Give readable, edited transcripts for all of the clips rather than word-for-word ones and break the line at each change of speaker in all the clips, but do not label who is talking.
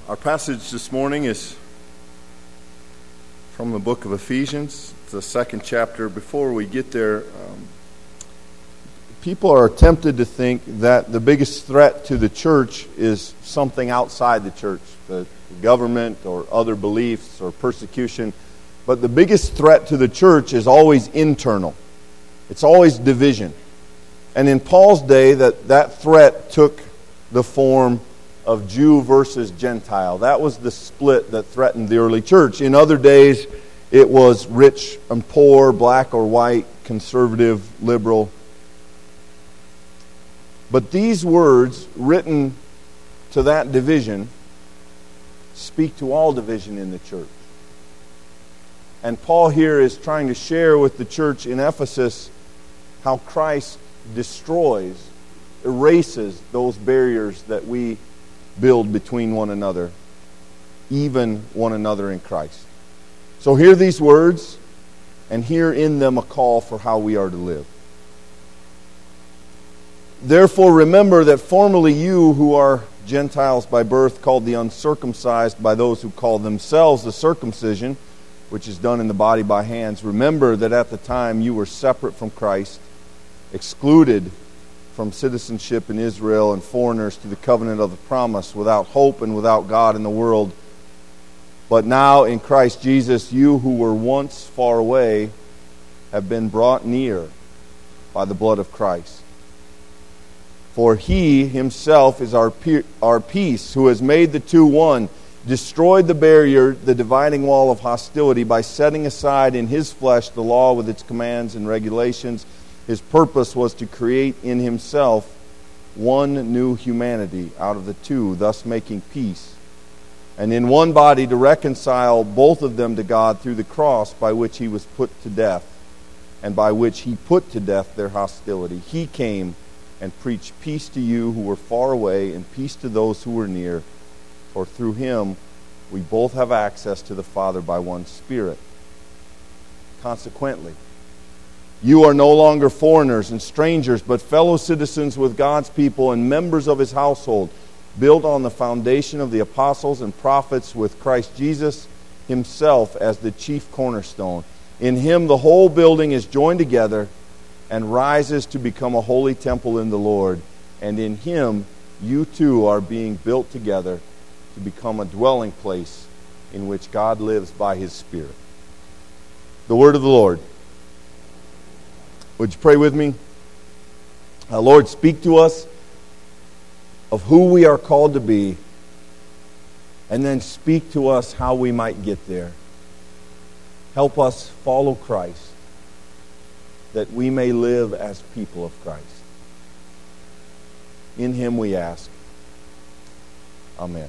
Our passage this morning is from the book of Ephesians, the second chapter. Before we get there, people are tempted to think that the biggest threat to the church is something outside the church, the government or other beliefs or persecution. But the biggest threat to the church is always internal. It's always division. And in Paul's day, that threat took the form of Jew versus Gentile. That was the split that threatened the early church. In other days, it was rich and poor, black or white, conservative, liberal. But these words, written to that division, speak to all division in the church. And Paul here is trying to share with the church in Ephesus how Christ destroys, erases those barriers that we build between one another, even one another in Christ. So hear these words, and hear in them a call for how we are to live. Therefore remember that formerly you who are Gentiles by birth, called the uncircumcised by those who call themselves the circumcision, which is done in the body by hands, remember that at the time you were separate from Christ, excluded from citizenship in Israel and foreigners to the covenant of the promise, without hope and without God in the world. But now in Christ Jesus, you who were once far away have been brought near by the blood of Christ. For He Himself is our peace, who has made the two one, destroyed the barrier, the dividing wall of hostility, by setting aside in His flesh the law with its commands and regulations. His purpose was to create in Himself one new humanity out of the two, thus making peace. And in one body to reconcile both of them to God through the cross, by which He was put to death, and by which He put to death their hostility. He came and preached peace to you who were far away, and peace to those who were near. For through Him we both have access to the Father by one Spirit. Consequently, you are no longer foreigners and strangers, but fellow citizens with God's people and members of His household, built on the foundation of the apostles and prophets, with Christ Jesus Himself as the chief cornerstone. In Him the whole building is joined together and rises to become a holy temple in the Lord. And in Him you too are being built together to become a dwelling place in which God lives by His Spirit. The word of the Lord. Would you pray with me? Lord, speak to us of who we are called to be, and then speak to us how we might get there. Help us follow Christ, that we may live as people of Christ. In Him we ask. Amen.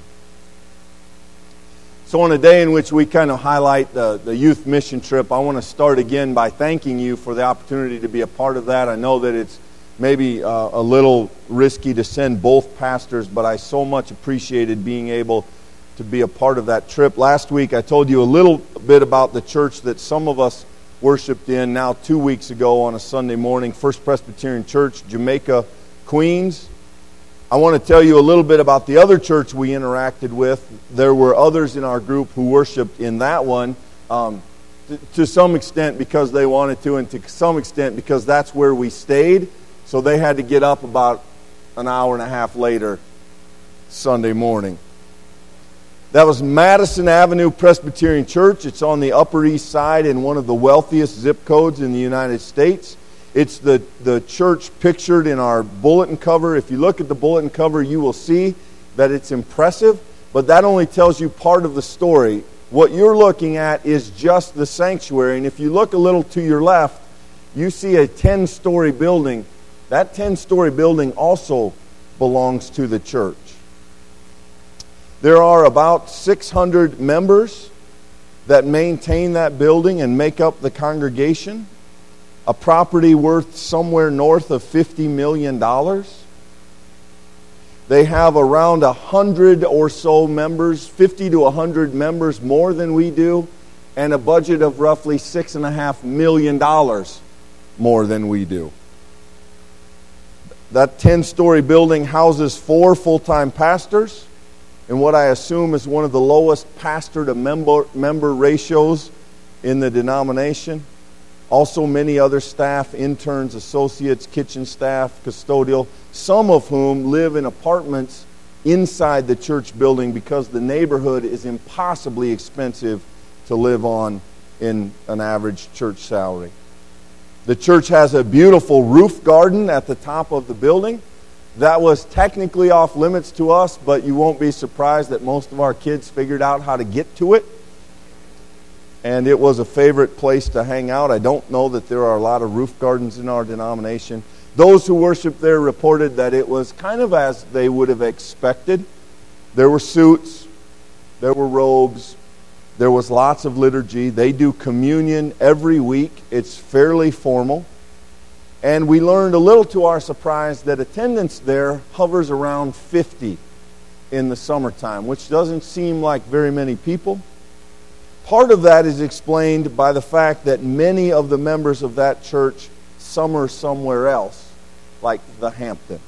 So on a day in which we kind of highlight the youth mission trip, I want to start again by thanking you for the opportunity to be a part of that. I know that it's maybe a little risky to send both pastors, but I so much appreciated being able to be a part of that trip. Last week I told you a little bit about the church that some of us worshiped in now 2 weeks ago on a Sunday morning, First Presbyterian Church, Jamaica, Queens. I want to tell you a little bit about the other church we interacted with. There were others in our group who worshiped in that one, to some extent because they wanted to, and to some extent because that's where we stayed. So they had to get up about an hour and a half later Sunday morning. That was Madison Avenue Presbyterian Church. It's on the Upper East Side in one of the wealthiest zip codes in the United States. It's the church pictured in our bulletin cover. If you look at the bulletin cover, you will see that it's impressive, but that only tells you part of the story. What you're looking at is just the sanctuary, and if you look a little to your left, you see a 10-story building. That 10-story building also belongs to the church. There are about 600 members that maintain that building and make up the congregation. A property worth somewhere north of $50 million. They have around 100 or so members, 50 to 100 members more than we do, and a budget of roughly $6.5 million more than we do. That 10-story building houses 4 full-time pastors, and what I assume is one of the lowest pastor to member ratios in the denomination. Also many other staff, interns, associates, kitchen staff, custodial, some of whom live in apartments inside the church building because the neighborhood is impossibly expensive to live on in an average church salary. The church has a beautiful roof garden at the top of the building. That was technically off limits to us, but you won't be surprised that most of our kids figured out how to get to it. And it was a favorite place to hang out. I don't know that there are a lot of roof gardens in our denomination. Those who worshiped there reported that it was kind of as they would have expected. There were suits, there were robes, there was lots of liturgy. They do communion every week. It's fairly formal. And we learned a little to our surprise that attendance there hovers around 50 in the summertime, which doesn't seem like very many people. Part of that is explained by the fact that many of the members of that church summer somewhere else, like the Hamptons.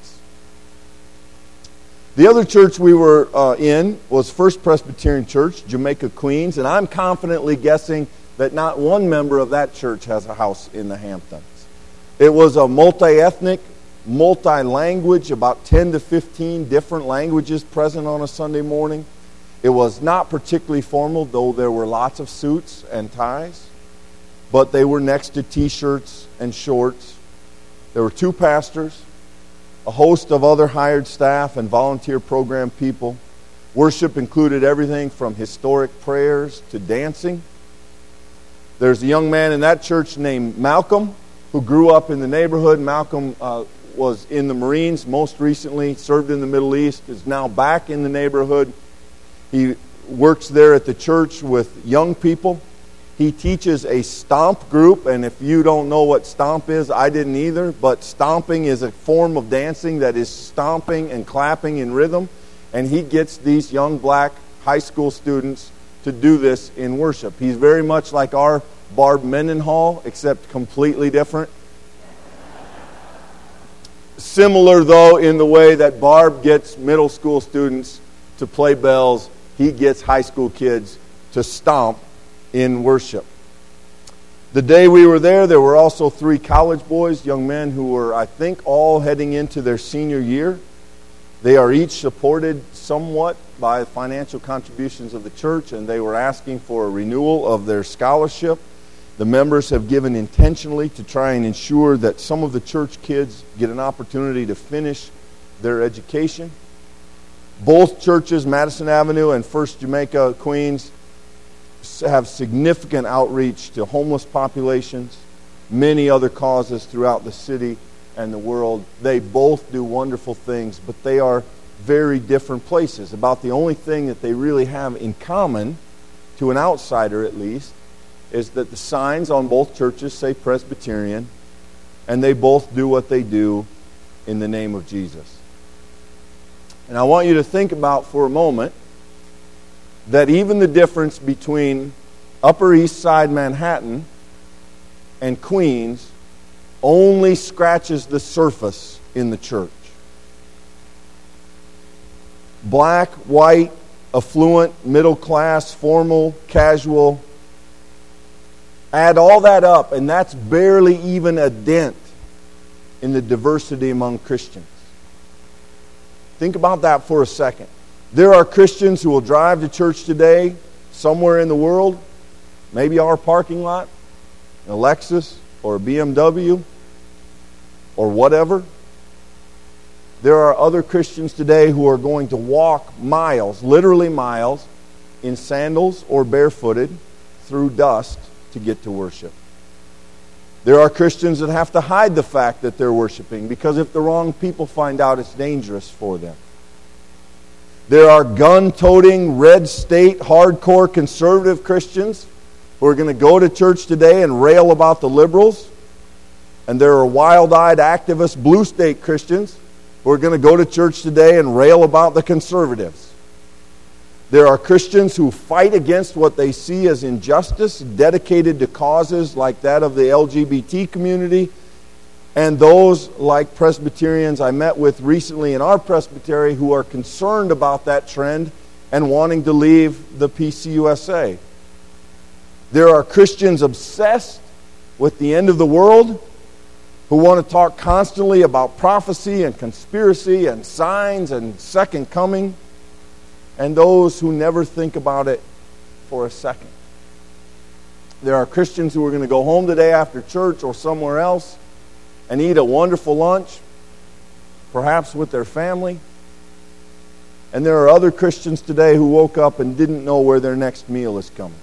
The other church we were in was First Presbyterian Church, Jamaica, Queens, and I'm confidently guessing that not one member of that church has a house in the Hamptons. It was a multi-ethnic, multi-language, about 10 to 15 different languages present on a Sunday morning. It was not particularly formal, though there were lots of suits and ties, but they were next to t-shirts and shorts. There were 2 pastors, a host of other hired staff and volunteer program people. Worship included everything from historic prayers to dancing. There's a young man in that church named Malcolm who grew up in the neighborhood. Malcolm was in the Marines most recently, served in the Middle East, is now back in the neighborhood. He works there at the church with young people. He teaches a stomp group, and if you don't know what stomp is, I didn't either, but stomping is a form of dancing that is stomping and clapping in rhythm, and he gets these young black high school students to do this in worship. He's very much like our Barb Mendenhall, except completely different. Similar, though, in the way that Barb gets middle school students to play bells, he gets high school kids to stomp in worship. The day we were there were also 3 college boys, young men who were, I think, all heading into their senior year. They are each supported somewhat by financial contributions of the church, and they were asking for a renewal of their scholarship. The members have given intentionally to try and ensure that some of the church kids get an opportunity to finish their education. Both churches, Madison Avenue and First Jamaica, Queens, have significant outreach to homeless populations, many other causes throughout the city and the world. They both do wonderful things, but they are very different places. About the only thing that they really have in common, to an outsider at least, is that the signs on both churches say Presbyterian, and they both do what they do in the name of Jesus. And I want you to think about for a moment that even the difference between Upper East Side Manhattan and Queens only scratches the surface in the church. Black, white, affluent, middle class, formal, casual. Add all that up, and that's barely even a dent in the diversity among Christians. Think about that for a second. There are Christians who will drive to church today somewhere in the world, maybe our parking lot, a Lexus or a BMW or whatever. There are other Christians today who are going to walk miles, literally miles, in sandals or barefooted through dust to get to worship. There are Christians that have to hide the fact that they're worshiping because if the wrong people find out, it's dangerous for them. There are gun-toting, red state, hardcore conservative Christians who are going to go to church today and rail about the liberals. And there are wild-eyed activist blue state Christians who are going to go to church today and rail about the conservatives. There are Christians who fight against what they see as injustice, dedicated to causes like that of the LGBT community, and those like Presbyterians I met with recently in our presbytery who are concerned about that trend and wanting to leave the PCUSA. There are Christians obsessed with the end of the world who want to talk constantly about prophecy and conspiracy and signs and second coming, and those who never think about it for a second. There are Christians who are going to go home today after church or somewhere else and eat a wonderful lunch, perhaps with their family. And there are other Christians today who woke up and didn't know where their next meal is coming.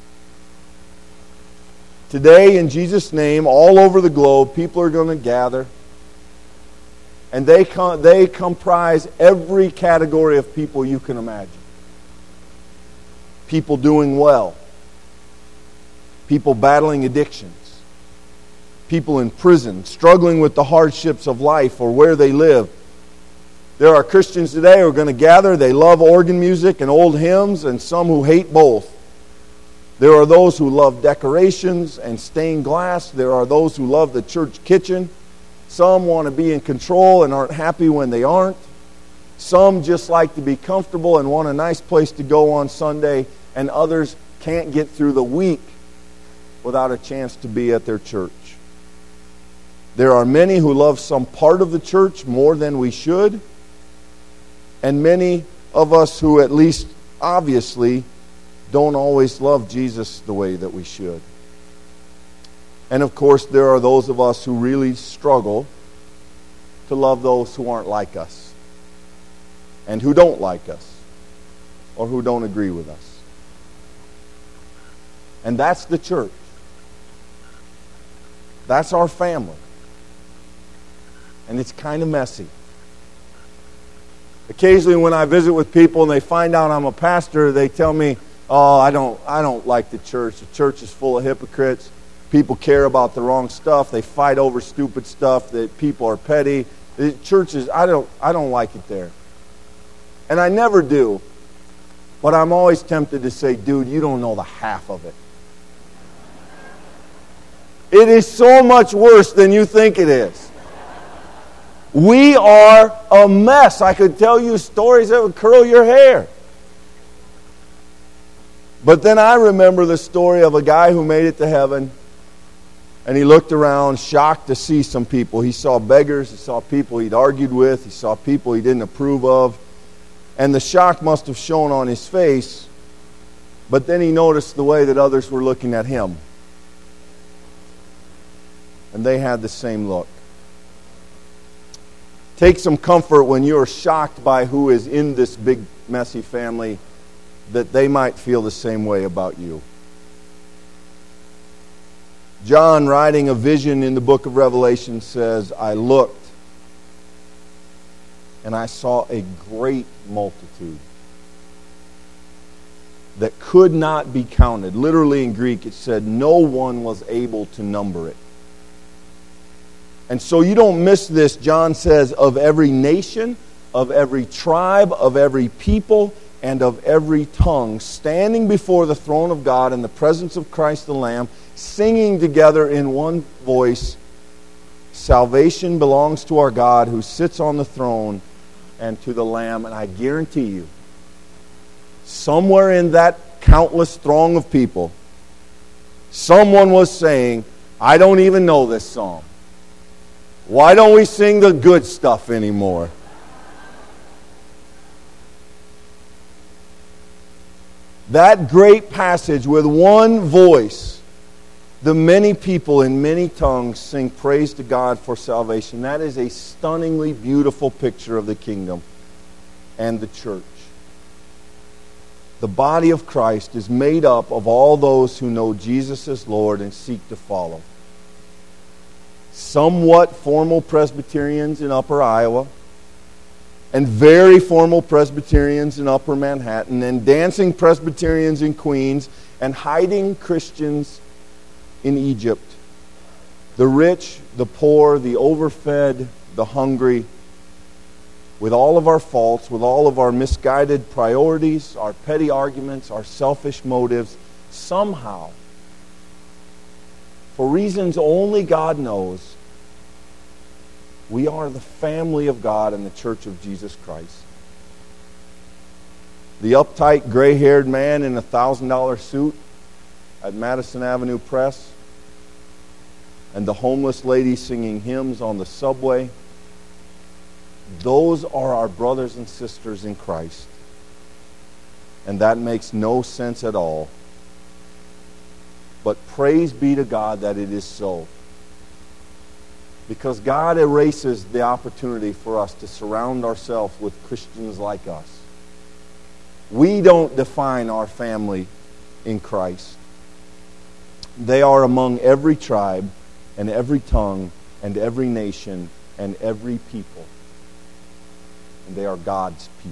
Today, in Jesus' name, all over the globe, people are going to gather. And they comprise every category of people you can imagine. People doing well. People battling addictions. People in prison, struggling with the hardships of life or where they live. There are Christians today who are going to gather. They love organ music and old hymns, and some who hate both. There are those who love decorations and stained glass. There are those who love the church kitchen. Some want to be in control and aren't happy when they aren't. Some just like to be comfortable and want a nice place to go on Sunday, and others can't get through the week without a chance to be at their church. There are many who love some part of the church more than we should, and many of us who, at least obviously, don't always love Jesus the way that we should. And of course, there are those of us who really struggle to love those who aren't like us, and who don't like us, or who don't agree with us. And that's the church. That's our family. And it's kind of messy. Occasionally when I visit with people and they find out I'm a pastor, they tell me, "Oh, I don't like the church. The church is full of hypocrites. People care about the wrong stuff. They fight over stupid stuff. That people are petty. The church is, I don't like it there." And I never do. But I'm always tempted to say, "Dude, you don't know the half of it. It is so much worse than you think it is." We are a mess. I could tell you stories that would curl your hair. But then I remember the story of a guy who made it to heaven, and he looked around, shocked to see some people. He saw beggars, he saw people he'd argued with, he saw people he didn't approve of, and the shock must have shown on his face, but then he noticed the way that others were looking at him. And they had the same look. Take some comfort when you are shocked by who is in this big, messy family, that they might feel the same way about you. John, writing a vision in the book of Revelation, says, "I looked, and I saw a great multitude that could not be counted." Literally in Greek, it said no one was able to number it. And so you don't miss this. John says, of every nation, of every tribe, of every people, and of every tongue, standing before the throne of God in the presence of Christ the Lamb, singing together in one voice, "Salvation belongs to our God who sits on the throne and to the Lamb." And I guarantee you, somewhere in that countless throng of people, someone was saying, "I don't even know this song. Why don't we sing the good stuff anymore?" That great passage, with one voice, the many people in many tongues sing praise to God for salvation. That is a stunningly beautiful picture of the kingdom and the church. The body of Christ is made up of all those who know Jesus as Lord and seek to follow. Somewhat formal Presbyterians in Upper Iowa, and very formal Presbyterians in Upper Manhattan, and dancing Presbyterians in Queens, and hiding Christians in Egypt. The rich, the poor, the overfed, the hungry, with all of our faults, with all of our misguided priorities, our petty arguments, our selfish motives, somehow, for reasons only God knows, we are the family of God and the church of Jesus Christ. the uptight, gray-haired man in a $1,000 suit at Madison Avenue Press, and the homeless lady singing hymns on the subway. Those are our brothers and sisters in Christ. And that makes no sense at all. But praise be to God that it is so. Because God erases the opportunity for us to surround ourselves with Christians like us. We don't define our family in Christ. They are among every tribe and every tongue and every nation and every people. And they are God's people.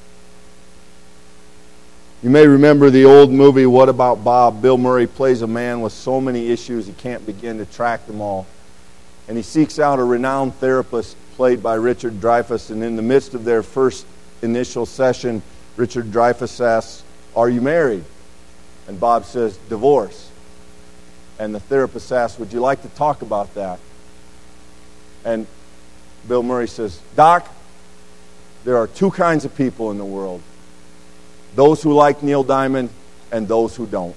You may remember the old movie, What About Bob? Bill Murray plays a man with so many issues he can't begin to track them all. And he seeks out a renowned therapist played by Richard Dreyfuss. And in the midst of their first initial session, Richard Dreyfuss asks, "Are you married?" And Bob says, "Divorce." And the therapist asks, "Would you like to talk about that?" And Bill Murray says, "Doc, there are two kinds of people in the world. Those who like Neil Diamond and those who don't."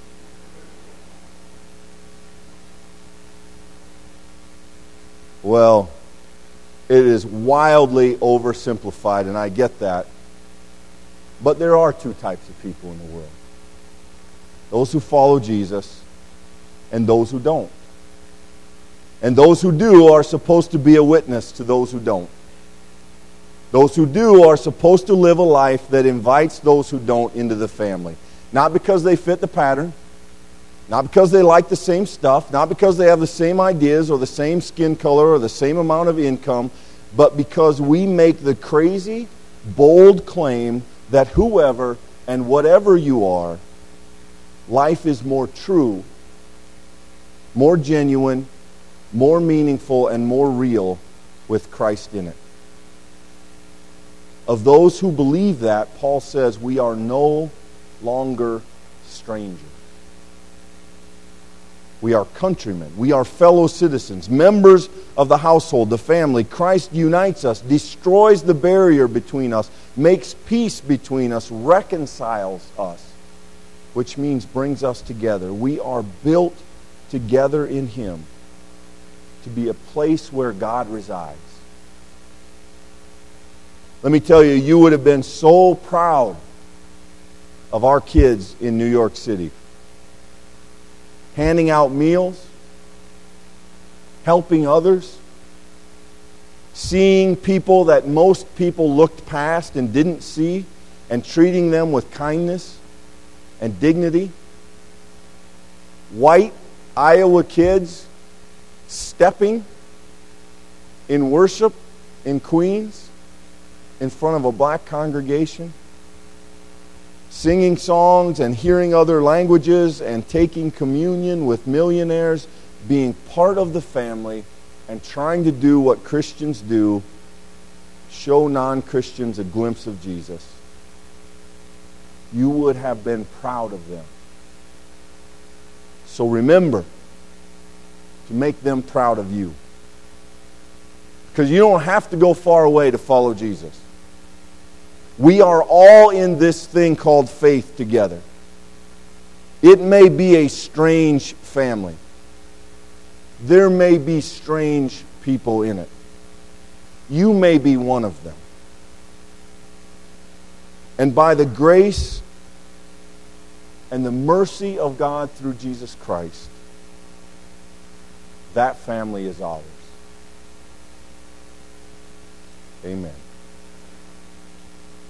Well, it is wildly oversimplified, and I get that. But there are two types of people in the world. Those who follow Jesus and those who don't. And those who do are supposed to be a witness to those who don't. Those who do are supposed to live a life that invites those who don't into the family. Not because they fit the pattern, not because they like the same stuff, not because they have the same ideas or the same skin color or the same amount of income, but because we make the crazy, bold claim that whoever and whatever you are, life is more true, more genuine, more meaningful, and more real with Christ in it. Of those who believe that, Paul says we are no longer strangers. We are countrymen. We are fellow citizens, members of the household, the family. Christ unites us, destroys the barrier between us, makes peace between us, reconciles us, which means brings us together. We are built together in Him to be a place where God resides. Let me tell you, you would have been so proud of our kids in New York City. Handing out meals, helping others, seeing people that most people looked past and didn't see, and treating them with kindness and dignity. White Iowa kids stepping in worship in Queens in front of a black congregation, singing songs and hearing other languages and taking communion with millionaires, being part of the family and trying to do what Christians do, show non-Christians a glimpse of Jesus. You would have been proud of them. So remember to make them proud of you. Because you don't have to go far away to follow Jesus. We are all in this thing called faith together. It may be a strange family. There may be strange people in it. You may be one of them. And by the grace and the mercy of God through Jesus Christ, that family is ours. Amen.